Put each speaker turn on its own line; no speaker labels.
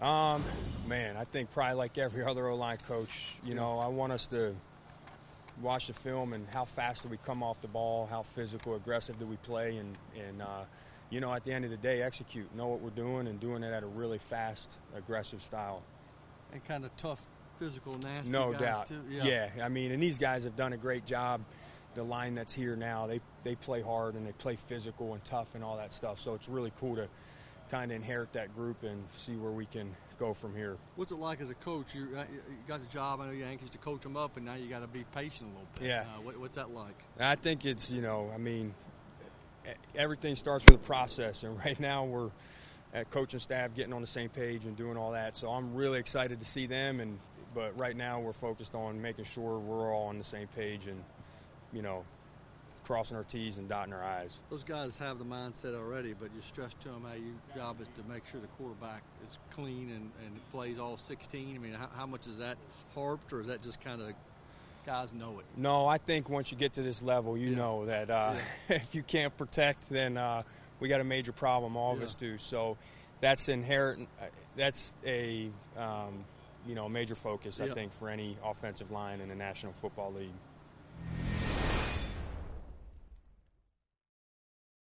Man, I think probably like every other O-line coach, you know, I want us to watch the film and how fast do we come off the ball, how physical, aggressive do we play, and you know, at the end of the day, execute, know what we're doing, and doing it at a really fast, aggressive style.
And kind of tough, physical, nasty
no
guys
doubt.
too.
Yeah, I mean, and these guys have done a great job. The line that's here now, they play hard and they play physical and tough and all that stuff. So it's really cool to kind of inherit that group and see where we can go from here.
What's it like as a coach? You got the job. I know you're anxious to coach them up, and now you got to be patient a little bit.
Yeah.
What's that like?
I think it's, you know, I mean, everything starts with a process, and right now we're at coaching staff getting on the same page and doing all that. So I'm really excited to see them, but right now we're focused on making sure we're all on the same page and, you know, crossing our T's and dotting our I's.
Those guys have the mindset already, but you stress to them, hey, your job is to make sure the quarterback is clean and plays all 16. I mean, how much is that harped, or is that just kind of guys know it?
No, I think once you get to this level, you know that if you can't protect, then we got a major problem. All of us do. So that's inherent. That's a you know, major focus, I think, for any offensive line in the National Football League.